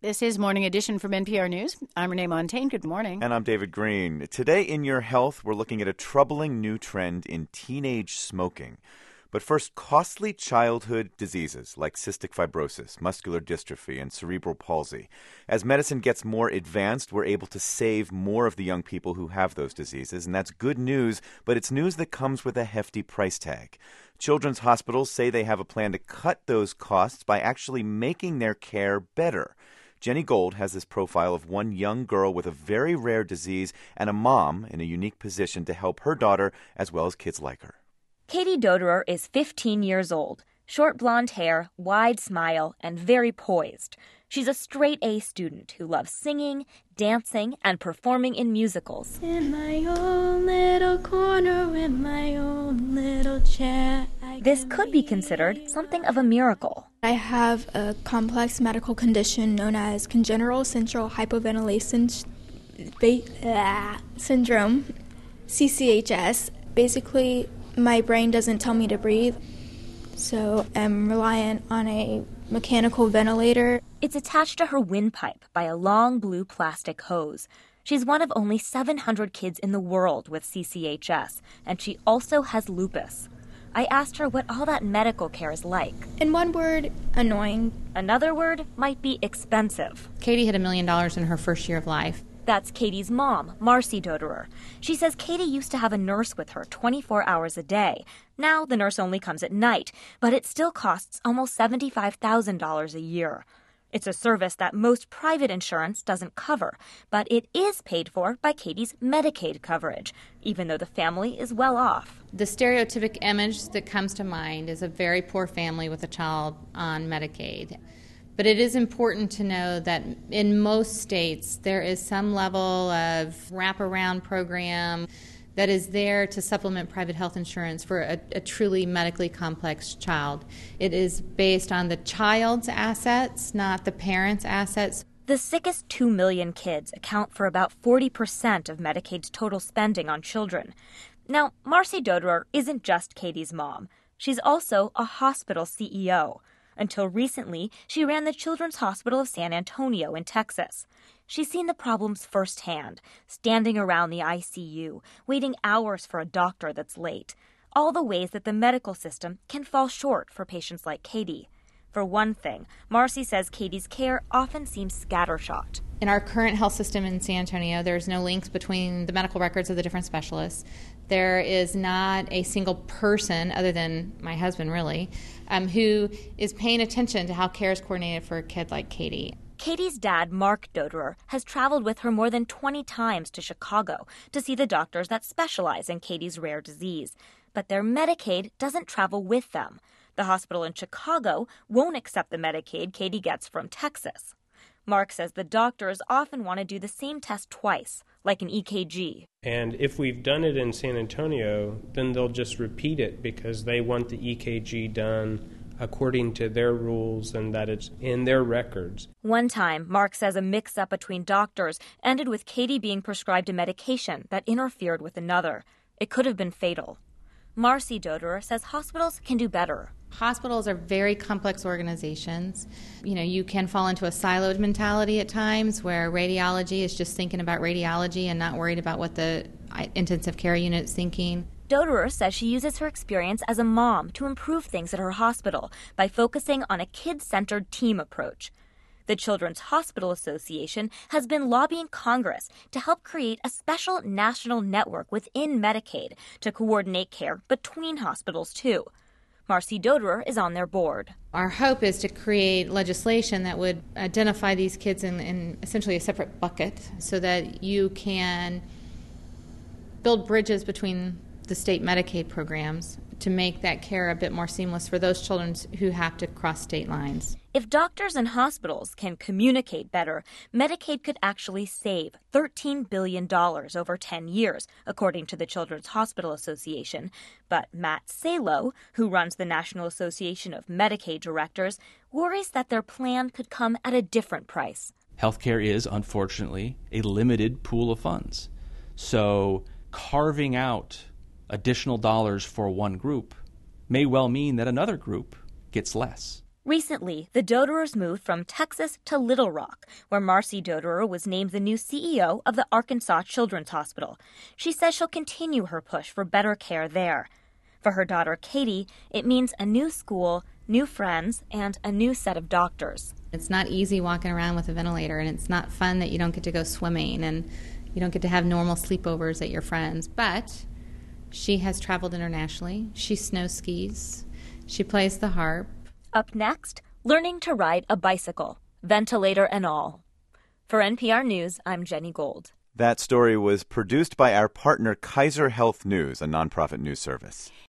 This is Morning Edition from NPR News. I'm Renee Montaigne. Good morning. And I'm David Green. Today in Your Health, we're looking at a troubling new trend in teenage smoking. But first, costly childhood diseases like cystic fibrosis, muscular dystrophy, and cerebral palsy. As medicine gets more advanced, we're able to save more of the young people who have those diseases, and that's good news, but it's news that comes with a hefty price tag. Children's hospitals say they have a plan to cut those costs by actually making their care better. Jenny Gold has this profile of one young girl with a very rare disease and a mom in a unique position to help her daughter as well as kids like her. Katie Doderer is 15 years old, short blonde hair, wide smile, and very poised. She's a straight-A student who loves singing, dancing, and performing in musicals. In my own little corner, in my own little chair. This could be considered something of a miracle. I have a complex medical condition known as congenital central hypoventilation syndrome, CCHS. Basically, my brain doesn't tell me to breathe, so I'm reliant on a mechanical ventilator. It's attached to her windpipe by a long blue plastic hose. She's one of only 700 kids in the world with CCHS, and she also has lupus. I asked her what all that medical care is like. In one word, annoying. Another word might be expensive. Katie had $1 million in her first year of life. That's Katie's mom, Marcy Doderer. She says Katie used to have a nurse with her 24 hours a day. Now the nurse only comes at night, but it still costs almost $75,000 a year. It's a service that most private insurance doesn't cover, but it is paid for by Katie's Medicaid coverage, even though the family is well off. The stereotypic image that comes to mind is a very poor family with a child on Medicaid. But it is important to know that in most states, there is some level of wraparound program that is there to supplement private health insurance for a truly medically complex child. It is based on the child's assets, not the parent's assets. The sickest 2 million kids account for about 40% of Medicaid's total spending on children. Now, Marcy Doderer isn't just Katie's mom. She's also a hospital CEO. Until recently, she ran the Children's Hospital of San Antonio in Texas. She's seen the problems firsthand, standing around the ICU, waiting hours for a doctor that's late. All the ways that the medical system can fall short for patients like Katie. For one thing, Marcy says Katie's care often seems scattershot. In our current health system in San Antonio, there's no links between the medical records of the different specialists. There is not a single person, other than my husband really, who is paying attention to how care is coordinated for a kid like Katie. Katie's dad, Mark Doderer, has traveled with her more than 20 times to Chicago to see the doctors that specialize in Katie's rare disease. But their Medicaid doesn't travel with them. The hospital in Chicago won't accept the Medicaid Katie gets from Texas. Mark says the doctors often want to do the same test twice, like an EKG. And if we've done it in San Antonio, then they'll just repeat it because they want the EKG done according to their rules and that it's in their records. One time, Mark says a mix-up between doctors ended with Katie being prescribed a medication that interfered with another. It could have been fatal. Marcy Doderer says hospitals can do better. Hospitals are very complex organizations. You can fall into a siloed mentality at times where radiology is just thinking about radiology and not worried about what the intensive care unit is thinking. Doderer says she uses her experience as a mom to improve things at her hospital by focusing on a kid-centered team approach. The Children's Hospital Association has been lobbying Congress to help create a special national network within Medicaid to coordinate care between hospitals, too. Marcy Doderer is on their board. Our hope is to create legislation that would identify these kids in essentially a separate bucket so that you can build bridges between the state Medicaid programs to make that care a bit more seamless for those children who have to cross state lines. If doctors and hospitals can communicate better, Medicaid could actually save $13 billion over 10 years, according to the Children's Hospital Association. But Matt Salo, who runs the National Association of Medicaid Directors, worries that their plan could come at a different price. Healthcare is, unfortunately, a limited pool of funds. So carving out additional dollars for one group may well mean that another group gets less. Recently, the Doderers moved from Texas to Little Rock, where Marcy Doderer was named the new CEO of the Arkansas Children's Hospital. She says she'll continue her push for better care there. For her daughter, Katie, it means a new school, new friends, and a new set of doctors. It's not easy walking around with a ventilator, and it's not fun that you don't get to go swimming and you don't get to have normal sleepovers at your friends. But she has traveled internationally. She snow skis. She plays the harp. Up next, learning to ride a bicycle, ventilator and all. For NPR News, I'm Jenny Gold. That story was produced by our partner Kaiser Health News, a nonprofit news service.